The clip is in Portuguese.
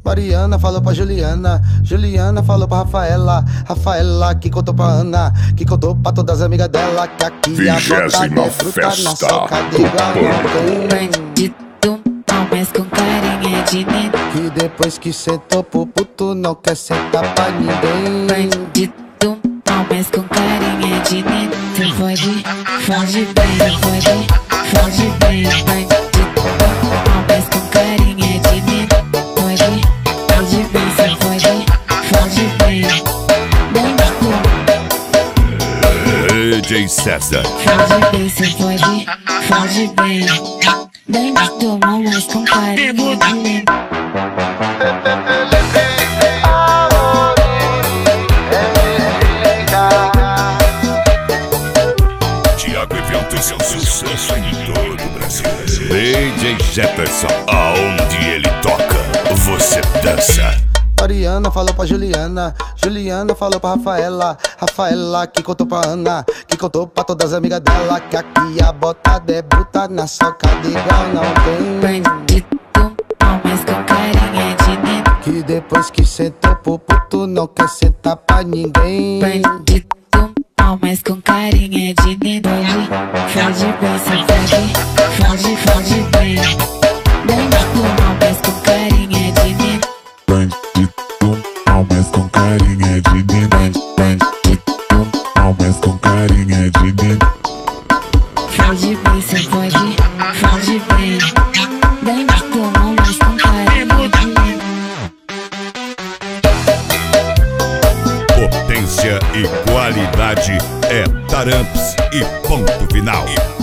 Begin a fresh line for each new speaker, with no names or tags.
Mariana falou pra Juliana, Juliana falou pra Rafaela, Rafaela que contou pra Ana, que contou pra todas as amigas dela, que aqui a bota fruta na socada igual
bandido, mas com carinha de neném.
Que depois que sentou pro puto não quer sentar pra ninguém.
Bandido, mas com carinha de neném. Cê foge bem, foge bem. Bandido, mas com carinha de neném. Foge bem, cê foge bem.
DJ César.
Foge bem, cê foge bem. Bandido, mas com carinha de neném.
Tiago Eventos é um sucesso em todo o Brasil. DJ Jefferson, aonde ele toca, você dança.
Mariana falou pra Juliana, Juliana falou pra Rafaela, Rafaela que contou pra Ana, que contou pra todas as amigas dela, que aqui a botada é bruta na socada igual não tem.
Bandido, mas com carinha de neném.
Que depois que sentou pro puto não quer sentar pra ninguém.
Bandido, mas com carinha de neném. Foge bem, cê foge bem. Bandido, mas com carinha de neném.
Bandido, mas com carinha de neném. Bandido, mas com carinha de neném.
Foge bem, cê foge bem. Bandido, mas com carinha de neném.
Potência e qualidade é Taramps e ponto final.